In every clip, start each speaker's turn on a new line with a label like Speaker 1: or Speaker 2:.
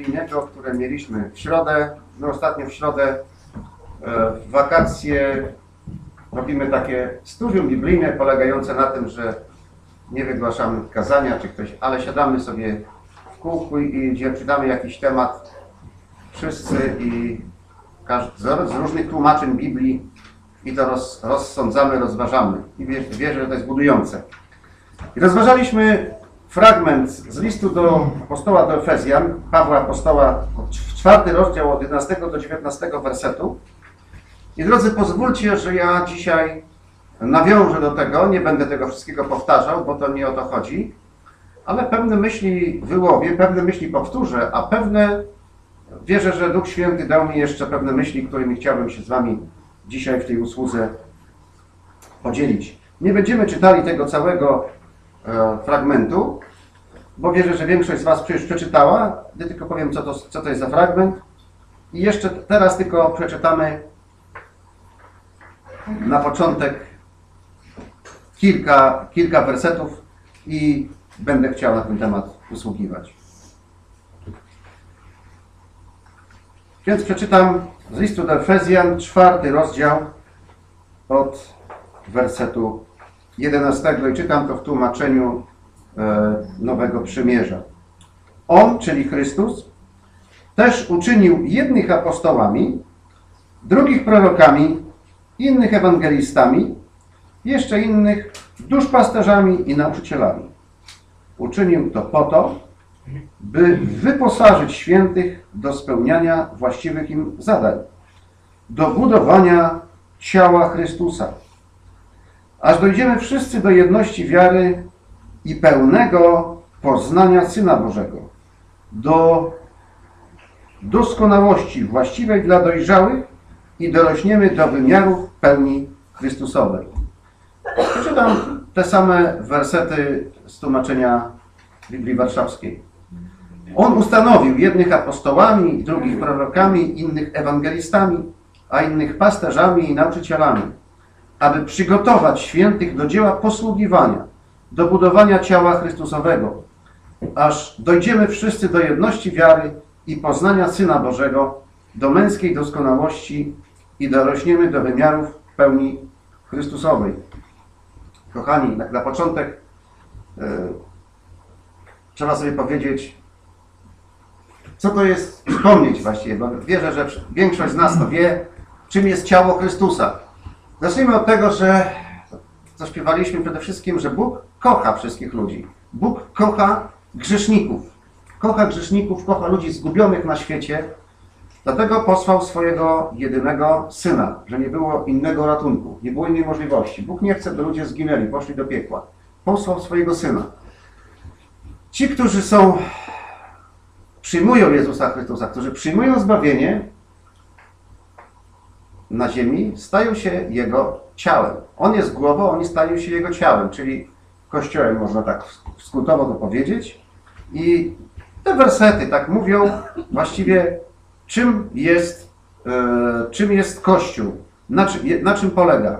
Speaker 1: biblijnego, które mieliśmy w środę. No ostatnio w środę w wakacje robimy takie studium biblijne polegające na tym, że nie wygłaszamy kazania czy ktoś, ale siadamy sobie w kółku i gdzie czytamy jakiś temat wszyscy i z różnych tłumaczeń Biblii i to rozsądzamy, rozważamy. I wierzę, że to jest budujące. I rozważaliśmy fragment z listu do apostoła do Efezjan, Pawła apostoła, 4 rozdział od 11 do 19 wersetu. I drodzy, pozwólcie, że ja dzisiaj nawiążę do tego, nie będę tego wszystkiego powtarzał, bo to nie o to chodzi, ale pewne myśli wyłowię, pewne myśli powtórzę, a pewne, wierzę, że Duch Święty dał mi jeszcze pewne myśli, którymi chciałbym się z wami dzisiaj w tej usłudze podzielić. Nie będziemy czytali tego całego fragmentu, bo wierzę, że większość z was już przeczytała. Ja tylko powiem, co to jest za fragment. I jeszcze teraz tylko przeczytamy na początek kilka wersetów i będę chciał na ten temat usługiwać. Więc przeczytam z listu do Efezjan, 4 rozdział od wersetu 11 i czytam to w tłumaczeniu Nowego Przymierza. On, czyli Chrystus, też uczynił jednych apostołami, drugich prorokami, innych ewangelistami, jeszcze innych duszpasterzami i nauczycielami. Uczynił to po to, by wyposażyć świętych do spełniania właściwych im zadań, do budowania ciała Chrystusa, aż dojdziemy wszyscy do jedności wiary i pełnego poznania Syna Bożego, do doskonałości właściwej dla dojrzałych i dorośniemy do wymiarów pełni Chrystusowej. Przeczytam te same wersety z tłumaczenia Biblii Warszawskiej. On ustanowił jednych apostołami, drugich prorokami, innych ewangelistami, a innych pasterzami i nauczycielami, aby przygotować świętych do dzieła posługiwania, do budowania ciała Chrystusowego, aż dojdziemy wszyscy do jedności wiary i poznania Syna Bożego, do męskiej doskonałości i dorośniemy do wymiarów pełni Chrystusowej. Kochani, na początek trzeba sobie powiedzieć, co to jest, przypomnieć właściwie, bo wierzę, że większość z nas to wie, czym jest ciało Chrystusa. Zacznijmy od tego, że co śpiewaliśmy przede wszystkim, że Bóg kocha wszystkich ludzi. Bóg kocha grzeszników. Kocha grzeszników, kocha ludzi zgubionych na świecie. Dlatego posłał swojego jedynego Syna, że nie było innego ratunku, nie było innej możliwości. Bóg nie chce, by ludzie zginęli, poszli do piekła. Posłał swojego Syna. Ci, którzy przyjmują Jezusa Chrystusa, którzy przyjmują zbawienie na ziemi, stają się Jego ciałem. On jest głową, oni stają się Jego ciałem, czyli Kościołem, można tak skrótowo to powiedzieć. I te wersety tak mówią właściwie, czym jest Kościół, na czym polega.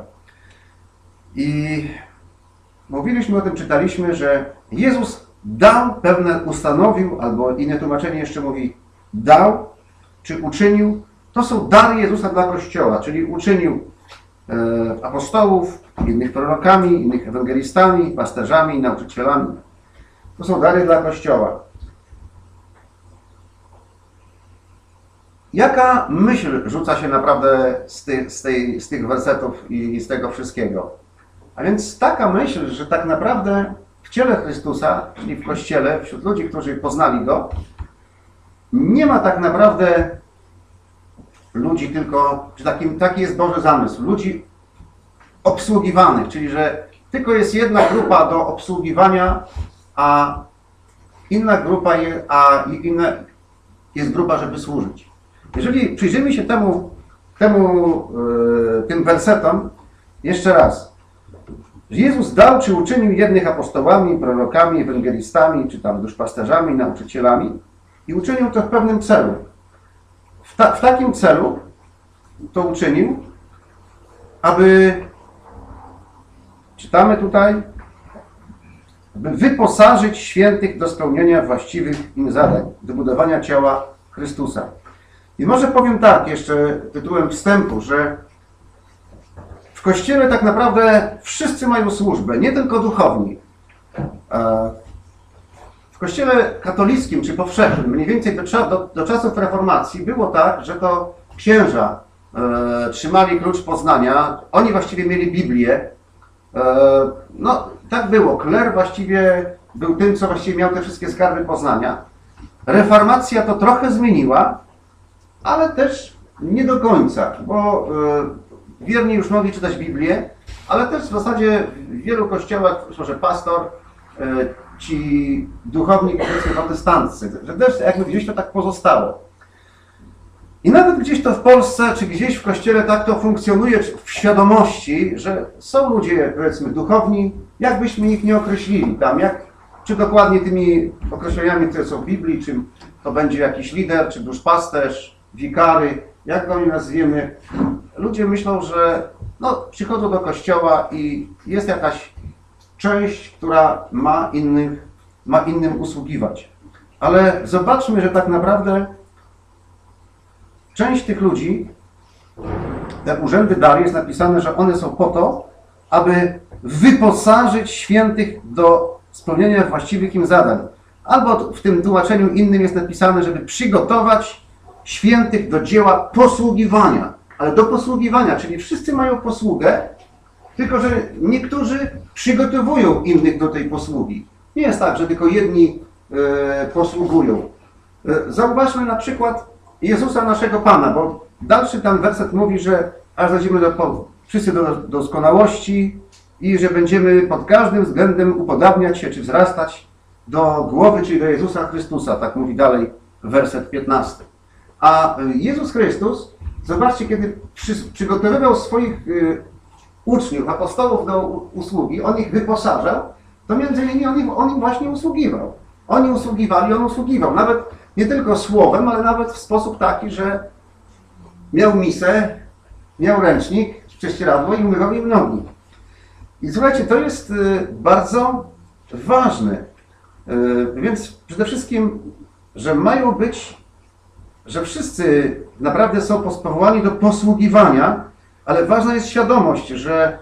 Speaker 1: I mówiliśmy o tym, czytaliśmy, że Jezus dał pewne, ustanowił, albo inne tłumaczenie jeszcze mówi dał, czy uczynił. To są dary Jezusa dla Kościoła, czyli uczynił apostołów, innych prorokami, innych ewangelistami, pasterzami, nauczycielami. To są dary dla Kościoła. Jaka myśl rzuca się naprawdę z tych wersetów i z tego wszystkiego? A więc taka myśl, że tak naprawdę w ciele Chrystusa, czyli w Kościele, wśród ludzi, którzy poznali Go, nie ma tak naprawdę ludzi tylko, czy taki jest Boży zamysł, ludzi obsługiwanych, czyli że tylko jest jedna grupa do obsługiwania, a inna grupa jest grupa, żeby służyć. Jeżeli przyjrzymy się tym wersetom, jeszcze raz. Jezus dał czy uczynił jednych apostołami, prorokami, ewangelistami, czy tam duszpasterzami, nauczycielami i uczynił to w pewnym celu. W takim celu to uczynił, aby, czytamy tutaj, by wyposażyć świętych do spełnienia właściwych im zadań, do budowania ciała Chrystusa. I może powiem tak, jeszcze tytułem wstępu, że w Kościele tak naprawdę wszyscy mają służbę, nie tylko duchowni. W Kościele katolickim czy powszechnym, mniej więcej do czasów reformacji, było tak, że to księża trzymali klucz poznania, oni właściwie mieli Biblię. No, tak było. Kler właściwie był tym, co właściwie miał te wszystkie skarby poznania. Reformacja to trochę zmieniła, ale też nie do końca, bo wierni już mogli czytać Biblię, ale też w zasadzie w wielu kościołach, że pastor, ci duchowni, powiedzmy protestanccy, że też jakby gdzieś to tak pozostało. I nawet gdzieś to w Polsce, czy gdzieś w Kościele tak to funkcjonuje w świadomości, że są ludzie, powiedzmy, duchowni, jakbyśmy ich nie określili tam, czy dokładnie tymi określeniami, które są w Biblii, czy to będzie jakiś lider, czy duszpasterz, wikary, jak go nie nazwiemy. Ludzie myślą, że no, przychodzą do Kościoła i jest jakaś część, która ma innym usługiwać. Ale zobaczmy, że tak naprawdę część tych ludzi, te urzędy dary, jest napisane, że one są po to, aby wyposażyć świętych do spełnienia właściwych im zadań. Albo w tym tłumaczeniu innym jest napisane, żeby przygotować świętych do dzieła posługiwania. Ale do posługiwania, czyli wszyscy mają posługę, tylko że niektórzy przygotowują innych do tej posługi. Nie jest tak, że tylko jedni posługują. Zauważmy na przykład Jezusa naszego Pana, bo dalszy tam werset mówi, że aż dojdziemy wszyscy do doskonałości i że będziemy pod każdym względem upodabniać się czy wzrastać do głowy, czyli do Jezusa Chrystusa. Tak mówi dalej werset 15. A Jezus Chrystus, zobaczcie, kiedy przygotowywał swoich uczniów, apostołów do usługi, on ich wyposażał, to między innymi on im właśnie usługiwał. Oni usługiwali, on usługiwał. Nawet nie tylko słowem, ale nawet w sposób taki, że miał misę, miał ręcznik, prześcieradło i umywał im nogi. I słuchajcie, to jest bardzo ważne. Więc przede wszystkim, że mają być, że wszyscy naprawdę są powołani do posługiwania, ale ważna jest świadomość, że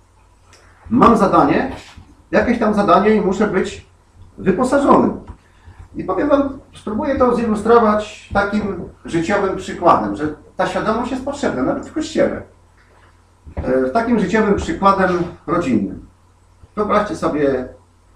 Speaker 1: mam zadanie, jakieś tam zadanie i muszę być wyposażony. I powiem wam, spróbuję to zilustrować takim życiowym przykładem, że ta świadomość jest potrzebna nawet w Kościele. Takim życiowym przykładem rodzinnym. Wyobraźcie sobie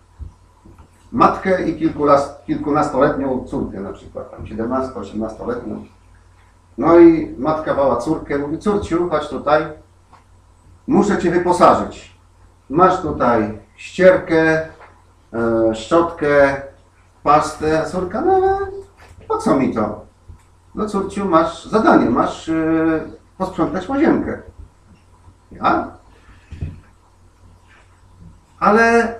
Speaker 1: matkę i kilkunastoletnią córkę na przykład, tam 17-18-letnią. No i matka woła córkę, mówi: córciu, chodź tutaj, muszę cię wyposażyć. Masz tutaj ścierkę, szczotkę, pastę, a córka, no ale po co mi to? No córciu, masz zadanie, masz posprzątać łazienkę. Ja? Ale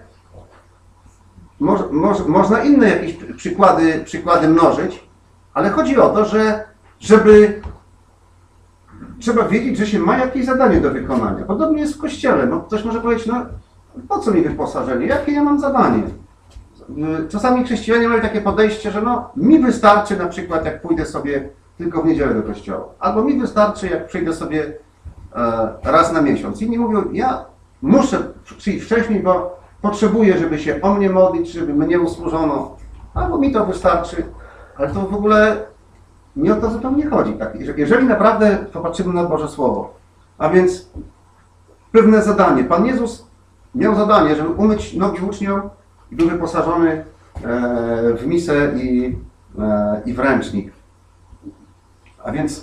Speaker 1: można inne jakieś przykłady mnożyć, ale chodzi o to, że trzeba wiedzieć, że się ma jakieś zadanie do wykonania. Podobnie jest w Kościele. No, ktoś może powiedzieć, no po co mi wyposażenie? Jakie ja mam zadanie? Czasami chrześcijanie mają takie podejście, że no mi wystarczy na przykład, jak pójdę sobie tylko w niedzielę do kościoła. Albo mi wystarczy, jak przyjdę sobie raz na miesiąc. Inni mówią, ja muszę przyjść wcześniej, bo potrzebuję, żeby się o mnie modlić, żeby mnie usłużono. Albo mi to wystarczy. Ale to w ogóle nie o to zupełnie chodzi. Tak? Jeżeli naprawdę popatrzymy na Boże Słowo, a więc pewne zadanie. Pan Jezus miał zadanie, żeby umyć nogi uczniom i był wyposażony w misę i w ręcznik. A więc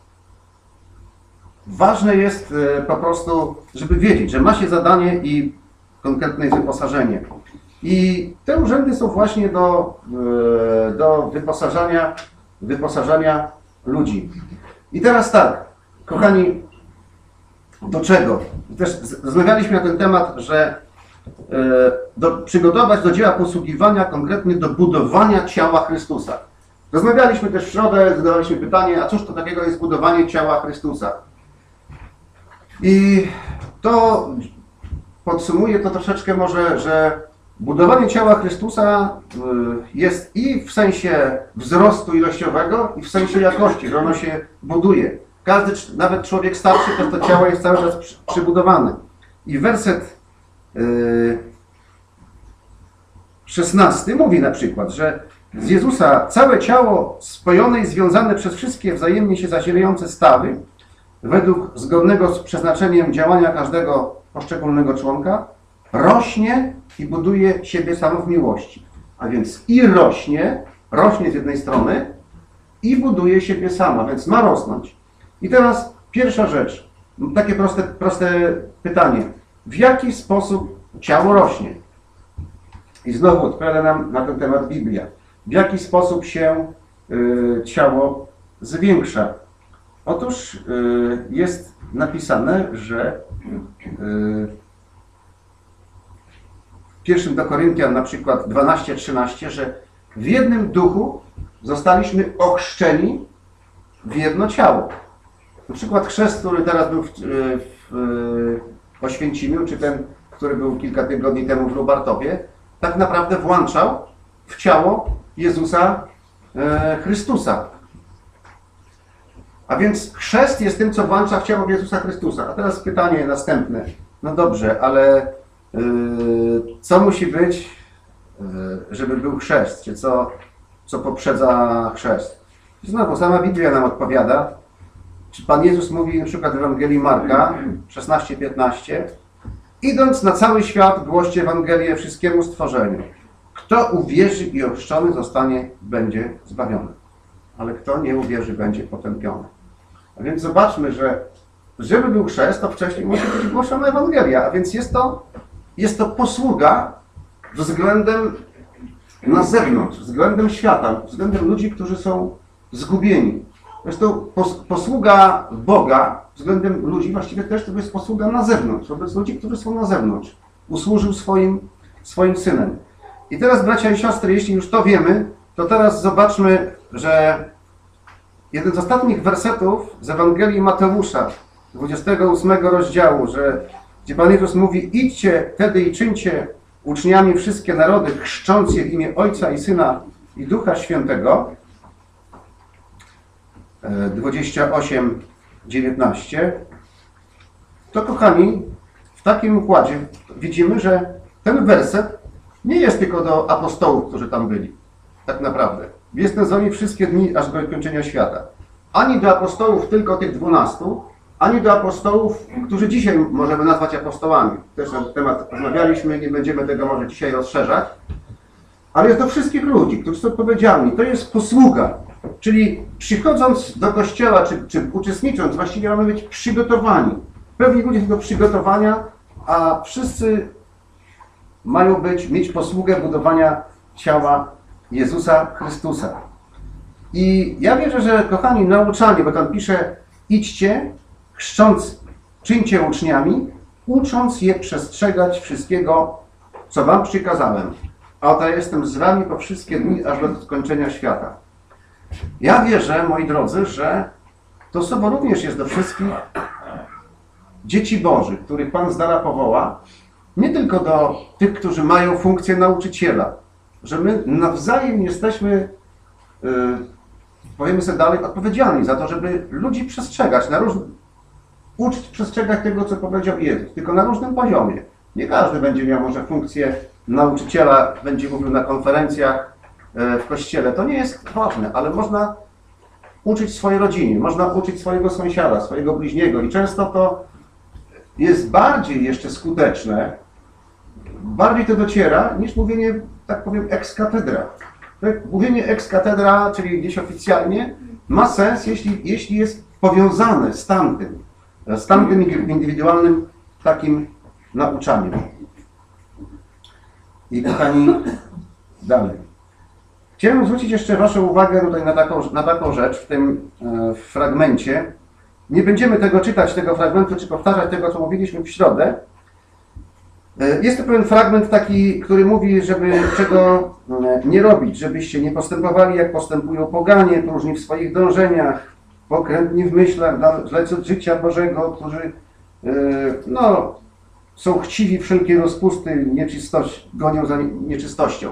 Speaker 1: ważne jest po prostu, żeby wiedzieć, że ma się zadanie i konkretne wyposażenie. I te urzędy są właśnie do wyposażania ludzi. I teraz tak, kochani, do czego? Też rozmawialiśmy na ten temat, że przygotować do dzieła posługiwania, konkretnie do budowania ciała Chrystusa. Rozmawialiśmy też w środę, zadawaliśmy pytanie, a cóż to takiego jest budowanie ciała Chrystusa? I to podsumuję to troszeczkę może, że budowanie ciała Chrystusa jest i w sensie wzrostu ilościowego, i w sensie jakości, że ono się buduje. Każdy, nawet człowiek starszy, to ciało jest cały czas przybudowane. I werset 16 mówi na przykład, że z Jezusa całe ciało spojone i związane przez wszystkie wzajemnie się zasilające stawy, według zgodnego z przeznaczeniem działania każdego poszczególnego członka, rośnie i buduje siebie samo w miłości. A więc i rośnie z jednej strony i buduje siebie sama, więc ma rosnąć. I teraz pierwsza rzecz, takie proste pytanie. W jaki sposób ciało rośnie? I znowu odpowiada nam na ten temat Biblia. W jaki sposób się ciało zwiększa? Otóż jest napisane, że w 1 do Koryntian na przykład 12:13, że w jednym duchu zostaliśmy ochrzczeni w jedno ciało. Na przykład chrzest, który teraz był w Oświęcimiu, czy ten, który był kilka tygodni temu w Lubartowie, tak naprawdę włączał w ciało Jezusa Chrystusa. A więc chrzest jest tym, co włącza w ciało Jezusa Chrystusa. A teraz pytanie następne. No dobrze, ale co musi być, żeby był chrzest? Czy co poprzedza chrzest? Znowu, sama Biblia nam odpowiada. Czy Pan Jezus mówi na przykład w Ewangelii Marka 16:15: idąc na cały świat, głoście Ewangelię wszystkiemu stworzeniu. Kto uwierzy i ochrzczony zostanie, będzie zbawiony. Ale kto nie uwierzy, będzie potępiony. A więc zobaczmy, że żeby był chrzest, to wcześniej musi być głoszona Ewangelia. A więc jest to posługa względem na zewnątrz, względem świata, względem ludzi, którzy są zgubieni. Jest to posługa Boga względem ludzi, właściwie też to jest posługa na zewnątrz, wobec ludzi, którzy są na zewnątrz. Usłużył swoim synem. I teraz, bracia i siostry, jeśli już to wiemy, to teraz zobaczmy, że jeden z ostatnich wersetów z Ewangelii Mateusza, 28 rozdziału, gdzie Pan Jezus mówi: idźcie wtedy i czyńcie uczniami wszystkie narody, chrzcząc je w imię Ojca i Syna i Ducha Świętego, 28:19, to kochani, w takim układzie widzimy, że ten werset nie jest tylko do apostołów, którzy tam byli, tak naprawdę. Jestem z wami wszystkie dni, aż do kończenia świata. Ani do apostołów tylko tych 12, ani do apostołów, którzy dzisiaj możemy nazwać apostołami. Też na ten temat rozmawialiśmy, nie będziemy tego może dzisiaj rozszerzać. Ale jest do wszystkich ludzi, którzy są odpowiedzialni. To jest posługa. Czyli przychodząc do kościoła, czy uczestnicząc, właściwie mamy być przygotowani. Pewni ludzie do przygotowania, a wszyscy mają mieć posługę budowania ciała Jezusa Chrystusa. I ja wierzę, że kochani, nauczanie, bo tam pisze: idźcie, chrzcząc, czyńcie uczniami, ucząc je przestrzegać wszystkiego, co wam przykazałem. A oto jestem z wami po wszystkie dni, aż do skończenia świata. Ja wierzę, moi drodzy, że to słowo również jest do wszystkich dzieci Bożych, których Pan z dala powoła, nie tylko do tych, którzy mają funkcję nauczyciela, że my nawzajem jesteśmy, powiemy sobie dalej, odpowiedzialni za to, żeby ludzi przestrzegać, uczyć przestrzegać tego, co powiedział Jezus, tylko na różnym poziomie. Nie każdy będzie miał może funkcję nauczyciela, będzie mówił na konferencjach w kościele. To nie jest ważne, ale można uczyć swojej rodzinie, można uczyć swojego sąsiada, swojego bliźniego i często to jest bardziej jeszcze skuteczne, bardziej to dociera, niż mówienie, tak powiem, ex cathedra. Mówienie ex cathedra, czyli gdzieś oficjalnie, ma sens, jeśli jest powiązane z tamtym indywidualnym takim nauczaniem. I kochani, dalej. Chciałem zwrócić jeszcze waszą uwagę tutaj na taką rzecz w tym fragmencie. Nie będziemy czytać tego fragmentu, czy powtarzać tego, co mówiliśmy w środę. Jest to pewien fragment taki, który mówi, żeby czego nie robić, żebyście nie postępowali, jak postępują poganie, próżni w swoich dążeniach, pokrętni w myślach, dalece od życia Bożego, którzy są chciwi wszelkiej rozpusty, gonią za nieczystością.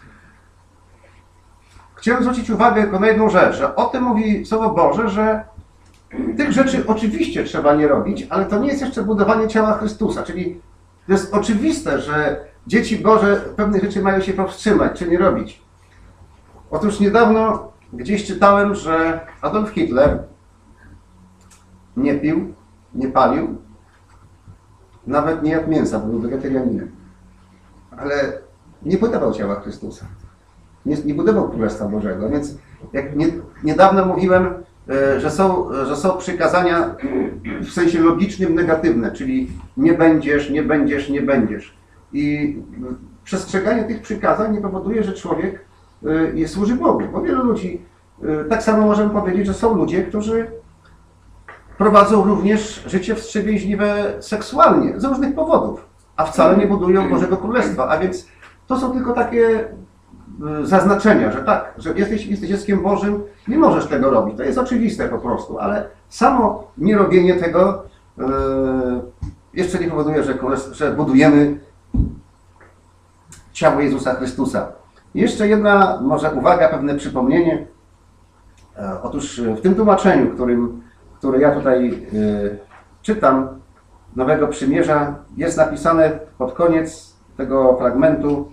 Speaker 1: Chciałem zwrócić uwagę tylko na jedną rzecz, że o tym mówi Słowo Boże, że tych rzeczy oczywiście trzeba nie robić, ale to nie jest jeszcze budowanie ciała Chrystusa, czyli to jest oczywiste, że dzieci Boże pewnych rzeczy mają się powstrzymać, czy nie robić. Otóż niedawno gdzieś czytałem, że Adolf Hitler nie pił, nie palił, nawet nie jadł mięsa, bo był wegetarianinem. Ale nie budował ciała Chrystusa. Nie budował Królestwa Bożego. Więc jak niedawno mówiłem, że są przykazania w sensie logicznym negatywne, czyli nie będziesz, nie będziesz, nie będziesz. I przestrzeganie tych przykazań nie powoduje, że człowiek służy Bogu. Bo wielu ludzi, tak samo możemy powiedzieć, że są ludzie, którzy prowadzą również życie wstrzemięźliwe seksualnie, z różnych powodów, a wcale nie budują Bożego Królestwa. A więc to są tylko takie zaznaczenia, że tak, że jesteś dzieckiem Bożym, nie możesz tego robić. To jest oczywiste po prostu, ale samo nierobienie tego jeszcze nie powoduje, że budujemy ciało Jezusa Chrystusa. I jeszcze jedna może uwaga, pewne przypomnienie. Otóż w tym tłumaczeniu, które ja tutaj czytam, Nowego Przymierza, jest napisane pod koniec tego fragmentu: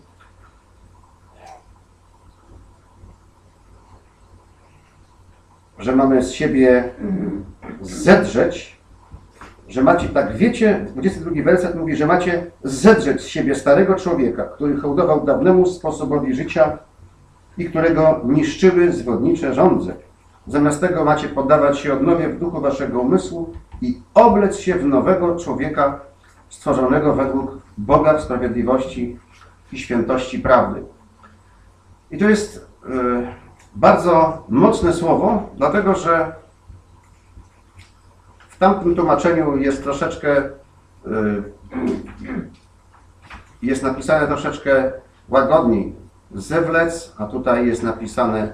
Speaker 1: że mamy z siebie zedrzeć, że macie, tak wiecie, 22 werset mówi, że macie zedrzeć z siebie starego człowieka, który hołdował dawnemu sposobowi życia i którego niszczyły zwodnicze żądze. Zamiast tego macie poddawać się odnowie w duchu waszego umysłu i oblec się w nowego człowieka stworzonego według Boga w sprawiedliwości i świętości prawdy. I to jest bardzo mocne słowo, dlatego że w tamtym tłumaczeniu jest troszeczkę, jest napisane troszeczkę łagodniej zewlec, a tutaj jest napisane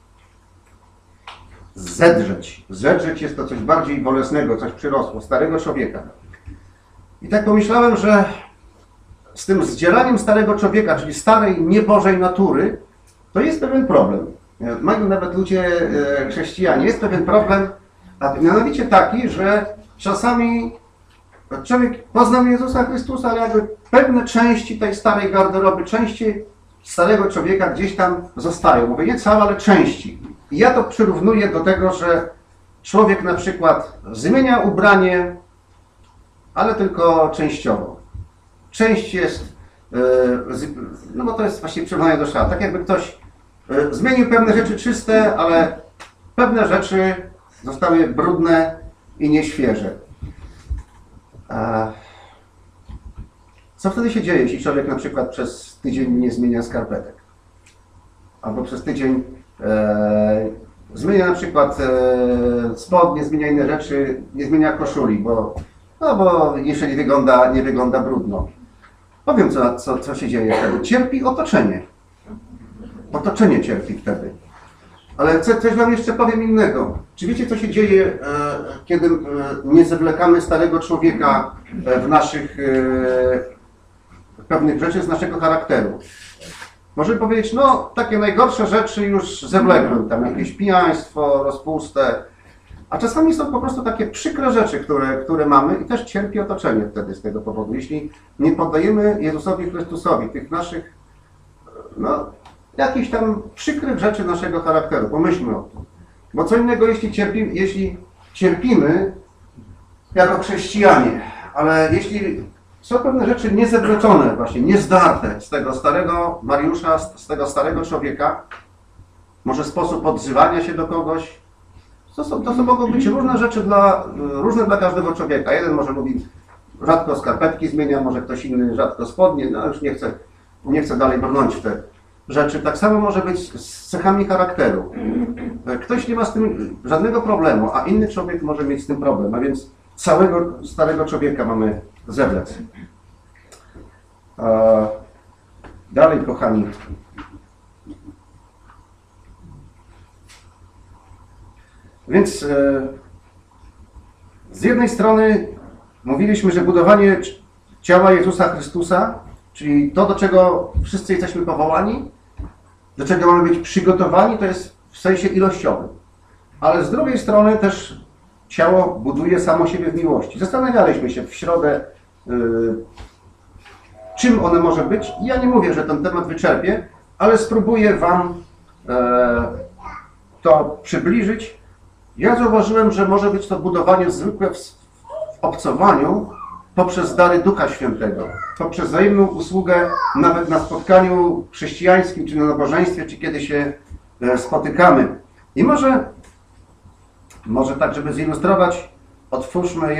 Speaker 1: zedrzeć. Zedrzeć jest to coś bardziej bolesnego, coś przyrosło, starego człowieka. I tak pomyślałem, że z tym zdzielaniem starego człowieka, czyli starej, niebożej natury, to jest pewien problem. Mają nawet ludzie chrześcijanie. Jest pewien problem, a mianowicie taki, że czasami człowiek poznał Jezusa Chrystusa, ale jakby pewne części tej starej garderoby, części starego człowieka gdzieś tam zostają. Mówię nie całe, ale części. I ja to przyrównuję do tego, że człowiek na przykład zmienia ubranie, ale tylko częściowo. Część jest, no bo to jest właśnie przyrównanie do szat. Tak jakby ktoś zmienił pewne rzeczy czyste, ale pewne rzeczy zostały brudne i nieświeże. Co wtedy się dzieje, jeśli człowiek na przykład przez tydzień nie zmienia skarpetek? Albo przez tydzień zmienia na przykład spodnie, zmienia inne rzeczy, nie zmienia koszuli, bo jeszcze nie wygląda brudno. Powiem, co się dzieje wtedy. Cierpi otoczenie. Otoczenie cierpi wtedy. Ale coś wam jeszcze powiem innego. Czy wiecie, co się dzieje, kiedy nie zawlekamy starego człowieka w naszych pewnych rzeczy z naszego charakteru? Możemy powiedzieć, no takie najgorsze rzeczy już zawlekłem, tam jakieś pijaństwo, rozpustę, a czasami są po prostu takie przykre rzeczy, które mamy i też cierpi otoczenie wtedy z tego powodu. Jeśli nie poddajemy Jezusowi Chrystusowi tych naszych, no, jakichś tam przykrych rzeczy naszego charakteru. Pomyślmy o tym. Bo co innego, jeśli cierpimy jako chrześcijanie, ale jeśli są pewne rzeczy niezewleczone, właśnie niezdarte z tego starego Mariusza, z tego starego człowieka, może sposób odzywania się do kogoś, to mogą być różne rzeczy różne dla każdego człowieka. Jeden może mówi, rzadko skarpetki zmienia, może ktoś inny rzadko spodnie, no już nie chcę dalej brnąć w te rzeczy. Tak samo może być z cechami charakteru. Ktoś nie ma z tym żadnego problemu, a inny człowiek może mieć z tym problem, a więc całego starego człowieka mamy zewlec. Dalej, kochani. Więc z jednej strony mówiliśmy, że budowanie ciała Jezusa Chrystusa, czyli to, do czego wszyscy jesteśmy powołani, do czego mamy być przygotowani, to jest w sensie ilościowym. Ale z drugiej strony też ciało buduje samo siebie w miłości. Zastanawialiśmy się w środę, czym ono może być. Ja nie mówię, że ten temat wyczerpię, ale spróbuję Wam to przybliżyć. Ja zauważyłem, że może być to budowanie zwykłe w obcowaniu poprzez dary Ducha Świętego, poprzez wzajemną usługę nawet na spotkaniu chrześcijańskim, czy na nabożeństwie, czy kiedy się spotykamy. I może tak, żeby zilustrować, otwórzmy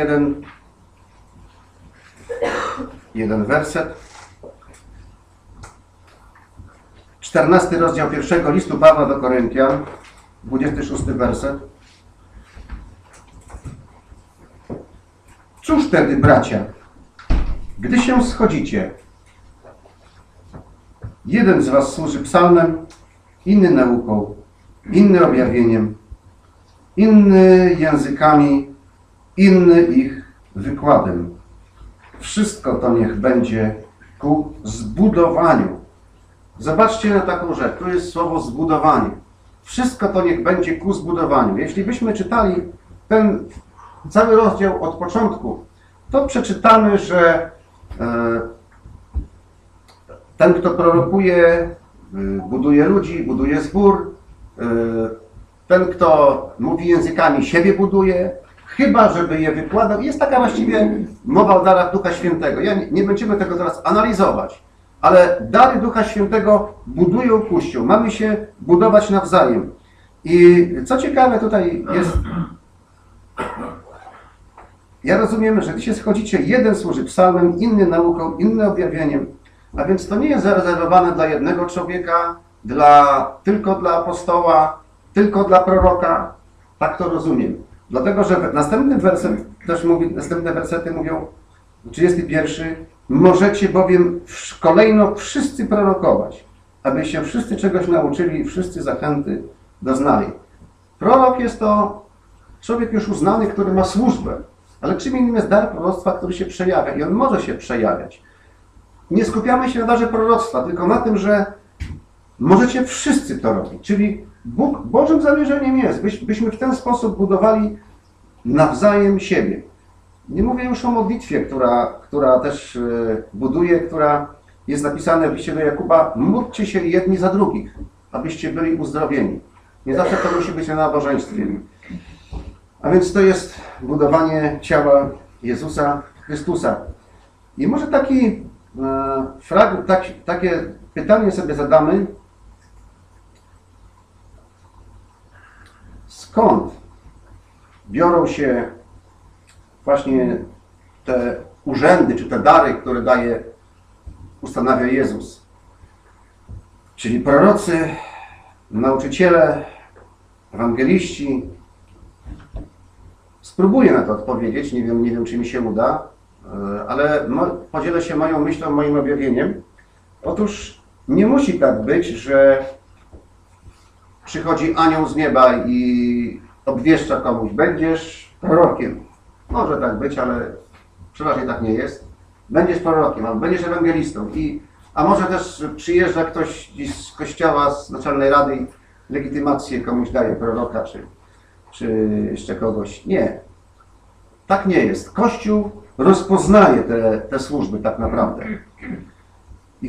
Speaker 1: jeden werset. 14 rozdział 1 listu Pawła do Koryntian, 26 werset. Cóż wtedy, bracia, gdy się schodzicie, jeden z was służy psalmem, inny nauką, inny objawieniem, inny językami, inny ich wykładem. Wszystko to niech będzie ku zbudowaniu. Zobaczcie na taką rzecz. Tu jest słowo zbudowanie. Wszystko to niech będzie ku zbudowaniu. Jeśli byśmy czytali ten cały rozdział od początku, to przeczytamy, że ten, kto prorokuje, buduje ludzi, buduje zbór. Ten, kto mówi językami, siebie buduje, chyba żeby je wykładał. Jest taka właściwie mowa o darach Ducha Świętego. Nie będziemy tego teraz analizować, ale dary Ducha Świętego budują Kościół. Mamy się budować nawzajem. I co ciekawe tutaj jest, ja rozumiem, że gdy się schodzicie, jeden służy psalmem, inny nauką, inny objawieniem, a więc to nie jest zarezerwowane dla jednego człowieka, tylko dla apostoła, tylko dla proroka. Tak to rozumiem. Dlatego, że następny werset też mówi, następne wersety mówią, 31, możecie bowiem kolejno wszyscy prorokować, aby się wszyscy czegoś nauczyli i wszyscy zachęty doznali. Prorok jest to człowiek już uznany, który ma służbę, ale czym innym jest dar proroctwa, który się przejawia i on może się przejawiać. Nie skupiamy się na darze proroctwa, tylko na tym, że możecie wszyscy to robić, czyli Bożym zamierzeniem jest, byśmy w ten sposób budowali nawzajem siebie. Nie mówię już o modlitwie, która też buduje, która jest napisana w liście do Jakuba. Módlcie się jedni za drugich, abyście byli uzdrowieni. Nie zawsze to musi być na nabożeństwie. A więc to jest budowanie ciała Jezusa Chrystusa. I może taki fragment, takie pytanie sobie zadamy. Skąd biorą się właśnie te urzędy, czy te dary, które ustanawia Jezus? Czyli prorocy, nauczyciele, ewangeliści. Spróbuję na to odpowiedzieć, nie wiem, czy mi się uda, ale podzielę się moją myślą, moim objawieniem. Otóż nie musi tak być, że przychodzi anioł z nieba i obwieszcza komuś, będziesz prorokiem. Może tak być, ale przeważnie tak nie jest. Będziesz prorokiem, albo będziesz ewangelistą. A może też przyjeżdża ktoś z kościoła, z Naczelnej Rady i legitymację komuś daje, proroka, czy jeszcze kogoś. Nie. Tak nie jest. Kościół rozpoznaje te służby tak naprawdę. I w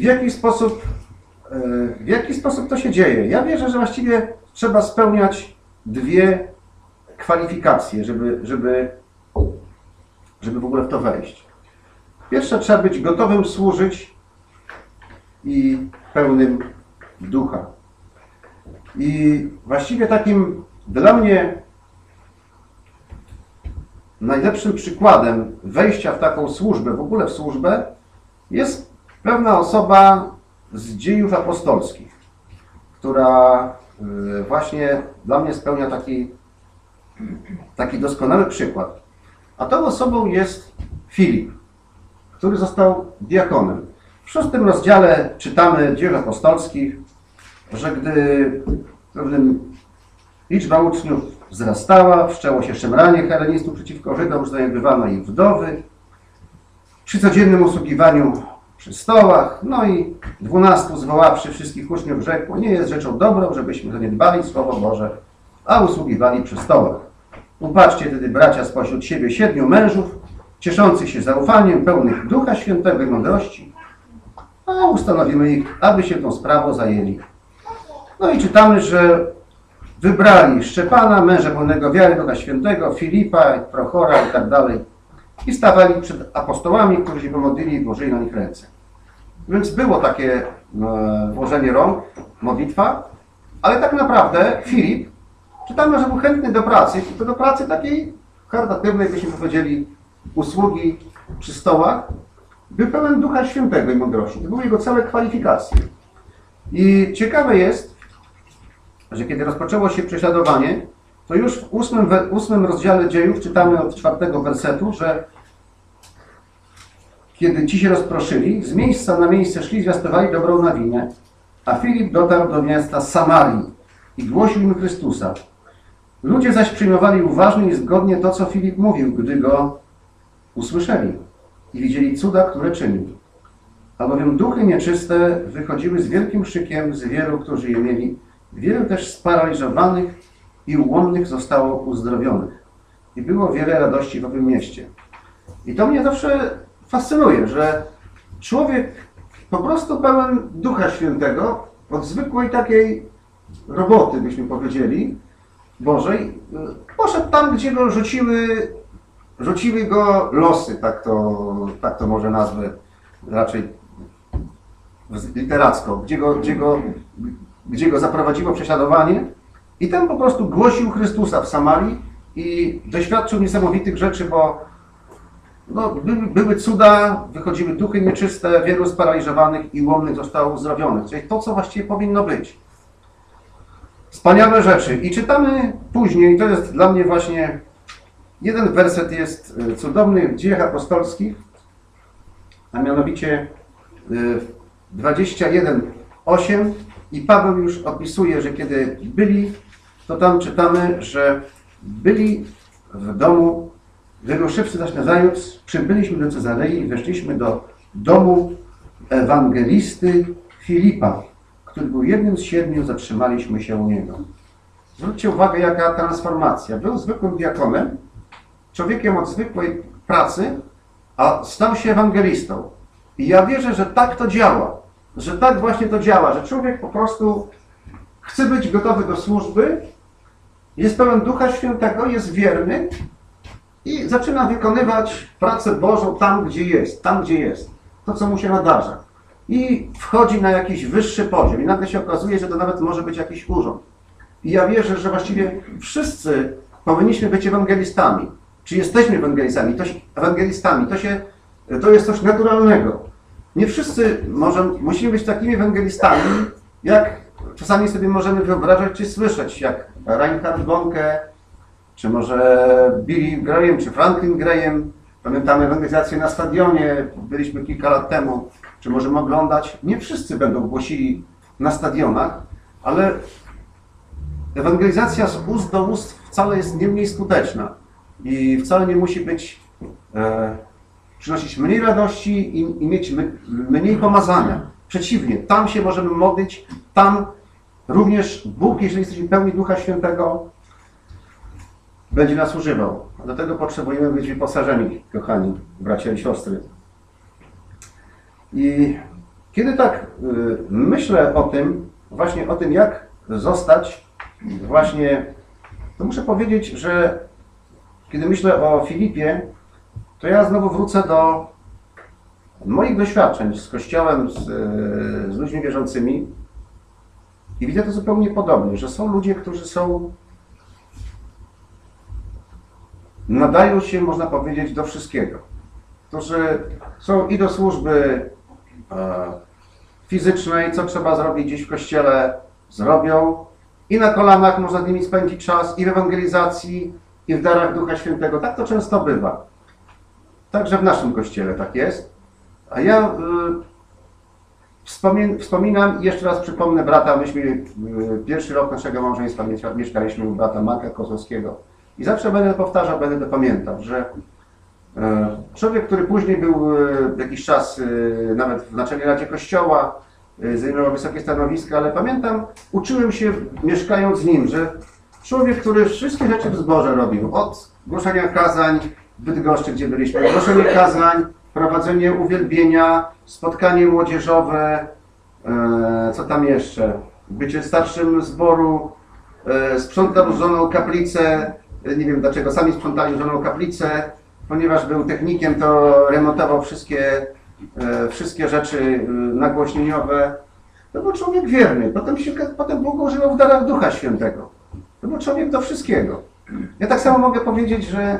Speaker 1: jaki sposób to się dzieje? Ja wierzę, że właściwie trzeba spełniać dwie kwalifikacje, żeby w ogóle w to wejść. Pierwsze, trzeba być gotowym służyć i pełnym ducha. I właściwie takim dla mnie najlepszym przykładem wejścia w taką służbę, w ogóle w służbę, jest pewna osoba z dziejów apostolskich, która właśnie dla mnie spełnia taki doskonały przykład. A tą osobą jest Filip, który został diakonem. W 6 rozdziale czytamy Dziejów Apostolskich, że gdy liczba uczniów wzrastała, wszczęło się szemranie helenistów przeciwko Żydom, znajdywano ich wdowy. przy codziennym usługiwaniu przy stołach, no i 12 zwoławszy wszystkich uczniów rzekło, nie jest rzeczą dobrą, żebyśmy zaniedbali Słowo Boże, a usługiwali przy stołach. Upatrzcie tedy, bracia, spośród siebie 7 mężów, cieszących się zaufaniem, pełnych Ducha Świętego i mądrości, a ustanowimy ich, aby się tą sprawą zajęli. No i czytamy, że wybrali Szczepana, męża pełnego wiary, Ducha Świętego, Filipa, Prochora i tak dalej, i stawali przed apostołami, którzy się pomodlili i włożyli na nich ręce. Więc było takie włożenie rąk, modlitwa, ale tak naprawdę Filip, czytamy, że był chętny do pracy, i to do pracy takiej charytatywnej, byśmy powiedzieli, usługi przy stołach, był pełen Ducha Świętego i mądrości. To były jego całe kwalifikacje. I ciekawe jest, że kiedy rozpoczęło się prześladowanie, to już w 8 rozdziale dziejów czytamy od 4 wersetu, że kiedy ci się rozproszyli, z miejsca na miejsce szli, zwiastowali dobrą nowinę, a Filip dotarł do miasta Samarii i głosił im Chrystusa. Ludzie zaś przyjmowali uważnie i zgodnie to, co Filip mówił, gdy go usłyszeli i widzieli cuda, które czynił. Albowiem duchy nieczyste wychodziły z wielkim krzykiem z wielu, którzy je mieli. Wielu też sparaliżowanych i ułomnych zostało uzdrowionych. I było wiele radości w owym mieście. I to mnie zawsze fascynuje, że człowiek po prostu pełen Ducha Świętego, od zwykłej takiej roboty, byśmy powiedzieli, Bożej, poszedł tam, gdzie go rzuciły go losy, tak to może nazwę raczej literacko, gdzie go zaprowadziło prześladowanie, i tam po prostu głosił Chrystusa w Samarii i doświadczył niesamowitych rzeczy, bo były cuda, wychodziły duchy nieczyste, wielu sparaliżowanych i ułomnych zostało uzdrowionych. Czyli to, co właściwie powinno być. Wspaniałe rzeczy. I czytamy później, to jest dla mnie właśnie, jeden werset jest cudowny w Dziejach Apostolskich, a mianowicie 21:8, i Paweł już opisuje, że kiedy byli, to tam czytamy, że byli w domu, wyruszywszy zaś nazajutrz, przybyliśmy do Cezarei i weszliśmy do domu ewangelisty Filipa, który był jednym z 7, zatrzymaliśmy się u niego. Zwróćcie uwagę, jaka transformacja. Był zwykłym diakonem, człowiekiem od zwykłej pracy, a stał się ewangelistą. I ja wierzę, że tak to działa, że tak właśnie to działa, że człowiek po prostu chce być gotowy do służby, jest pełen Ducha Świętego, jest wierny i zaczyna wykonywać pracę Bożą tam, gdzie jest, to, co mu się nadarza. I wchodzi na jakiś wyższy poziom i nagle się okazuje, że to nawet może być jakiś urząd. I ja wierzę, że właściwie wszyscy powinniśmy być ewangelistami. Czy jesteśmy ewangelistami? To jest coś naturalnego. Nie wszyscy musimy być takimi ewangelistami, jak czasami sobie możemy wyobrażać czy słyszeć, jak Reinhard Bonnke, czy może Billy Graham, czy Franklin Graham. Pamiętamy ewangelizację na stadionie, byliśmy kilka lat temu, czy możemy oglądać. Nie wszyscy będą głosili na stadionach, ale ewangelizacja z ust do ust wcale jest nie mniej skuteczna i wcale nie musi przynosić mniej radości i mieć mniej pomazania. Przeciwnie, tam się możemy modlić, tam również Bóg, jeżeli jesteśmy pełni Ducha Świętego, będzie nas używał. A do tego potrzebujemy być wyposażeni, kochani bracia i siostry. I kiedy tak myślę właśnie o tym, jak zostać to muszę powiedzieć, że kiedy myślę o Filipie, to ja znowu wrócę do moich doświadczeń z Kościołem, z ludźmi wierzącymi i widzę to zupełnie podobnie, że są ludzie, którzy nadają się, można powiedzieć, do wszystkiego. Którzy są i do służby fizycznej, co trzeba zrobić gdzieś w Kościele, zrobią. I na kolanach można z nimi spędzić czas, i w ewangelizacji, i w darach Ducha Świętego. Tak to często bywa. Także w naszym Kościele tak jest. A ja wspominam i jeszcze raz przypomnę brata, myśmy pierwszy rok naszego małżeństwa mieszkaliśmy u brata Marka Kozłowskiego. I zawsze będę powtarzał, będę to pamiętał, że Człowiek, który później był jakiś czas nawet w Naczelnej Radzie Kościoła, zajmował wysokie stanowiska, ale pamiętam, uczyłem się mieszkając z nim, że człowiek, który wszystkie rzeczy w zborze robił, od głoszenia kazań w Bydgoszczy, gdzie byliśmy, głoszenie kazań, prowadzenie uwielbienia, spotkanie młodzieżowe, co tam jeszcze, bycie starszym zboru, sprzątał żoną kaplicę, nie wiem dlaczego sami sprzątali żoną kaplicę, ponieważ był technikiem, to remontował wszystkie rzeczy nagłośnieniowe. To był człowiek wierny. Potem Bóg go używał w darach Ducha Świętego. To był człowiek do wszystkiego. Ja tak samo mogę powiedzieć, że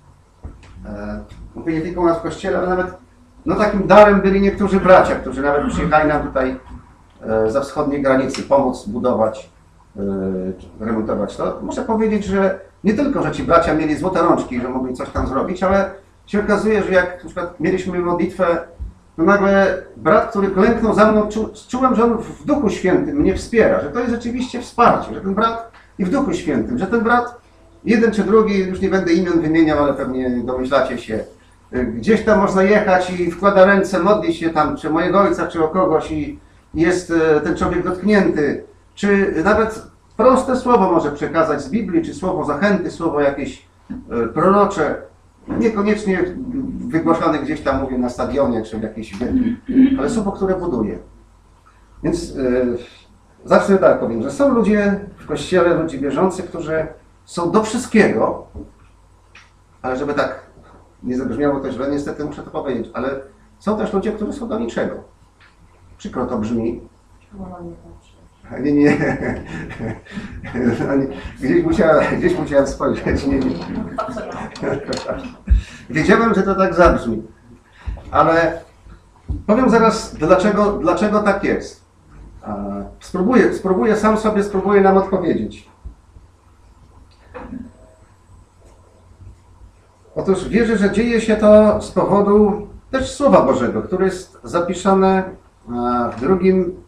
Speaker 1: nie tylko u nas w kościele, ale nawet takim darem byli niektórzy bracia, którzy nawet przyjechali nam tutaj za wschodniej granicy pomóc budować, remontować to. Muszę powiedzieć, że nie tylko, że ci bracia mieli złote rączki, że mogli coś tam zrobić, ale się okazuje, że jak na przykład mieliśmy modlitwę, to nagle brat, który klęknął za mną, czułem, że on w Duchu Świętym mnie wspiera, że to jest rzeczywiście wsparcie, że ten brat i w Duchu Świętym, że ten brat, jeden czy drugi, już nie będę imion wymieniał, ale pewnie domyślacie się, gdzieś tam można jechać i wkłada ręce, modli się tam, czy mojego ojca, czy o kogoś i jest ten człowiek dotknięty, czy nawet proste słowo może przekazać z Biblii, czy słowo zachęty, słowo jakieś prorocze, niekoniecznie wygłaszane gdzieś tam, mówię, na stadionie, czy w jakiejś wielkiej, ale słowo, które buduje. Więc zacznę tak, powiem, że są ludzie w Kościele, ludzie wierzący, którzy są do wszystkiego, ale żeby tak nie zabrzmiało to źle, niestety muszę to powiedzieć, ale są też ludzie, którzy są do niczego. Przykro to brzmi. Nie. Gdzieś musiałem spojrzeć. Nie. Wiedziałem, że to tak zabrzmi. Ale powiem zaraz, dlaczego tak jest. Spróbuję nam odpowiedzieć. Otóż wierzę, że dzieje się to z powodu też Słowa Bożego, które jest zapisane w drugim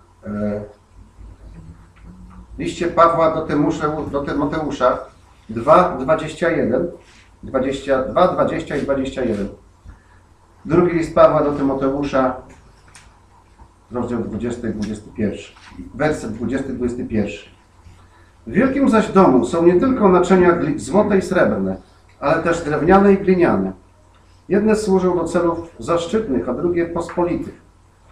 Speaker 1: liście Pawła do Tymoteusza 2:21, 22, 20 i 21. Drugi list Pawła do Tymoteusza, rozdział 20 i 21, werset 20 i 21. W wielkim zaś domu są nie tylko naczynia złote i srebrne, ale też drewniane i gliniane. Jedne służą do celów zaszczytnych, a drugie pospolitych.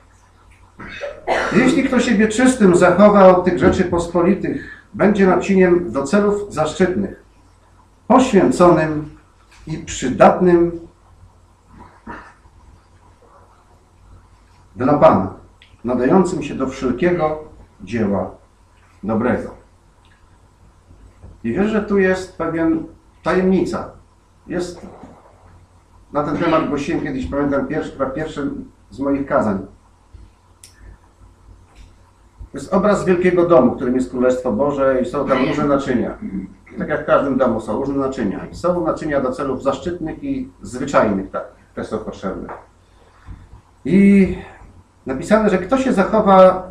Speaker 1: Jeśli kto siebie czystym zachowa od tych rzeczy pospolitych, będzie naczyniem do celów zaszczytnych, poświęconym i przydatnym dla Pana, nadającym się do wszelkiego dzieła dobrego. I wierzę, że tu jest pewien tajemnica. Jest na ten temat głosiłem kiedyś, pamiętam, pierwszy z moich kazań. To jest obraz wielkiego domu, którym jest Królestwo Boże i są tam różne naczynia. Tak jak w każdym domu są różne naczynia. I są naczynia do celów zaszczytnych i zwyczajnych, tak, też są potrzebne. I napisane, że kto się zachowa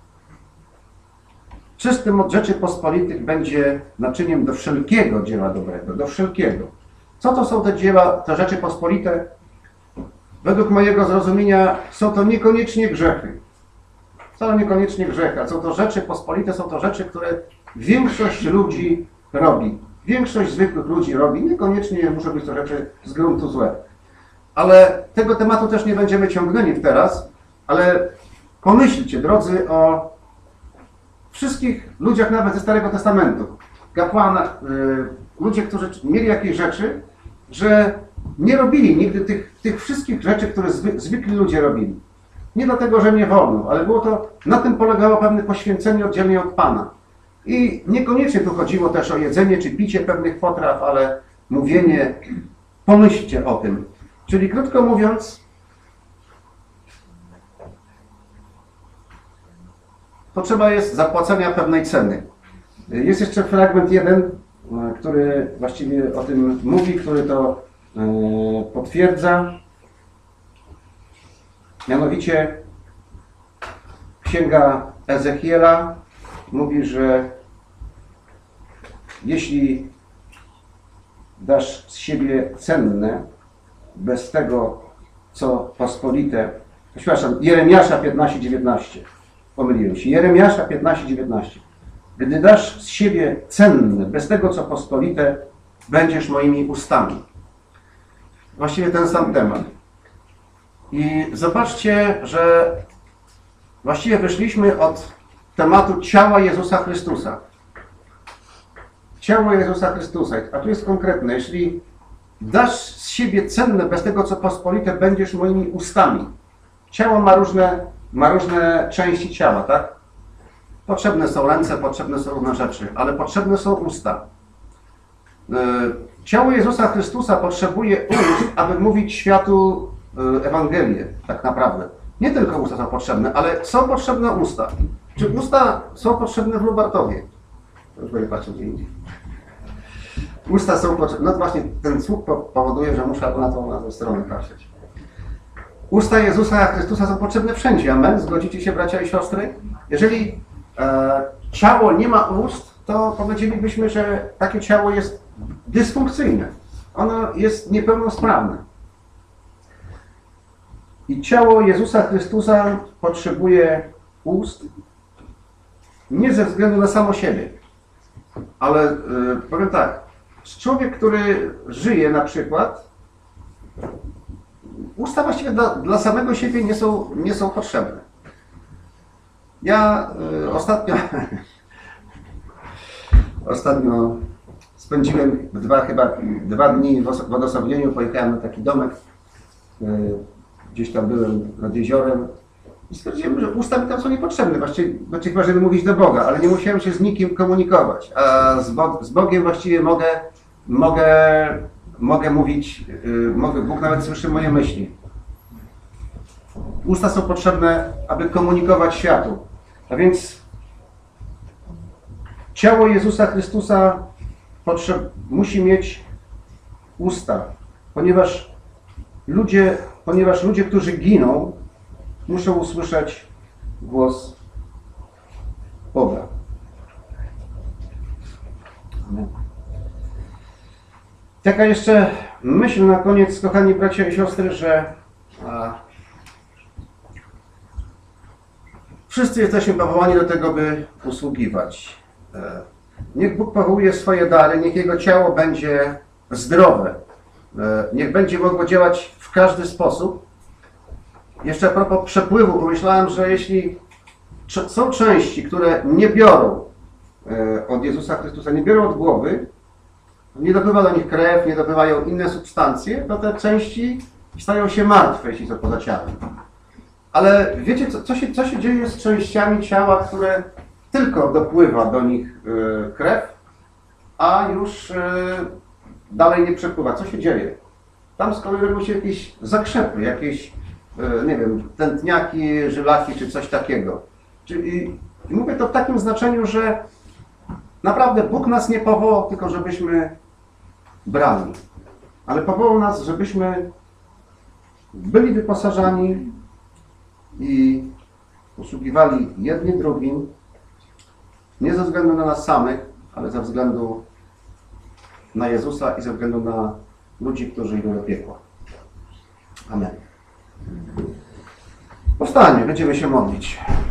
Speaker 1: czystym od rzeczy pospolitych, będzie naczyniem do wszelkiego dzieła dobrego, do wszelkiego. Co to są te dzieła, te rzeczy pospolite? Według mojego zrozumienia są to niekoniecznie grzechy. Wcale niekoniecznie grzechy, a są to rzeczy pospolite, są to rzeczy, które większość ludzi robi. Większość zwykłych ludzi robi, niekoniecznie muszą być to rzeczy z gruntu złe. Ale tego tematu też nie będziemy ciągnęli teraz, ale pomyślcie, drodzy, o wszystkich ludziach nawet ze Starego Testamentu, kapłanach, ludzie, którzy mieli jakieś rzeczy, że nie robili nigdy tych wszystkich rzeczy, które zwykli ludzie robili. Nie dlatego, że nie wolno, ale było to, na tym polegało pewne poświęcenie oddzielnie od Pana. I niekoniecznie tu chodziło też o jedzenie czy picie pewnych potraw, ale mówienie, pomyślcie o tym. Czyli krótko mówiąc, potrzeba jest zapłacenia pewnej ceny. Jest jeszcze fragment jeden, który właściwie o tym mówi, który to potwierdza. Mianowicie Księga Ezechiela mówi, że jeśli dasz z siebie cenne, bez tego, co pospolite. Przepraszam, Jeremiasza 15:19. Pomyliłem się. Jeremiasza 15:19. Gdy dasz z siebie cenne, bez tego, co pospolite, będziesz moimi ustami. Właściwie ten sam temat. I zobaczcie, że właściwie wyszliśmy od tematu ciała Jezusa Chrystusa. Ciało Jezusa Chrystusa. A tu jest konkretne. Jeśli dasz z siebie cenne, bez tego, co pospolite, będziesz moimi ustami. Ciało ma różne części ciała, tak? Potrzebne są ręce, potrzebne są różne rzeczy, ale potrzebne są usta. Ciało Jezusa Chrystusa potrzebuje ust, aby mówić światu Ewangelię, tak naprawdę. Nie tylko usta są potrzebne, ale są potrzebne usta. Czy usta są potrzebne w Lubartowie? Już będę patrzył gdzie indziej. Usta są potrzebne. No właśnie ten słuch powoduje, że muszę na tą stronę patrzeć. Usta Jezusa Chrystusa są potrzebne wszędzie. Amen? Zgodzicie się, bracia i siostry? Jeżeli ciało nie ma ust, to powiedzielibyśmy, że takie ciało jest dysfunkcyjne. Ono jest niepełnosprawne. I ciało Jezusa Chrystusa potrzebuje ust nie ze względu na samo siebie. Ale powiem tak, człowiek, który żyje na przykład, usta właściwie dla samego siebie nie są potrzebne. Ja ostatnio spędziłem chyba dwa dni w odosobnieniu, pojechałem na taki domek, gdzieś tam byłem nad jeziorem i stwierdziłem, że usta mi tam są niepotrzebne, właściwie chyba, żeby mówić do Boga, ale nie musiałem się z nikim komunikować, a z Bogiem właściwie mogę mówić, Bóg nawet słyszy moje myśli. Usta są potrzebne, aby komunikować światu. A więc ciało Jezusa Chrystusa musi mieć usta, ponieważ ludzie, którzy giną, muszą usłyszeć głos Boga. Amen. Taka jeszcze myśl na koniec, kochani bracia i siostry, że wszyscy jesteśmy powołani do tego, by usługiwać. Niech Bóg powołuje swoje dary, niech Jego ciało będzie zdrowe. Niech będzie mogło działać w każdy sposób. Jeszcze a propos przepływu, pomyślałem, że jeśli są części, które nie biorą od Jezusa Chrystusa, nie biorą od głowy, nie dopływa do nich krew, nie dopływają inne substancje, to te części stają się martwe, jeśli są poza ciałem. Ale wiecie, co się dzieje z częściami ciała, które tylko dopływa do nich krew, a już dalej nie przepływa? Co się dzieje? Tam z kolei robią się jakieś zakrzepy, jakieś, nie wiem, tętniaki, żylaki czy coś takiego. I mówię to w takim znaczeniu, że naprawdę Bóg nas nie powołał tylko, żebyśmy brali, ale powołał nas, żebyśmy byli wyposażani i usługiwali jedni drugim, nie ze względu na nas samych, ale ze względu na Jezusa i ze względu na ludzi, którzy idą do piekła. Amen. Powstańmy, będziemy się modlić.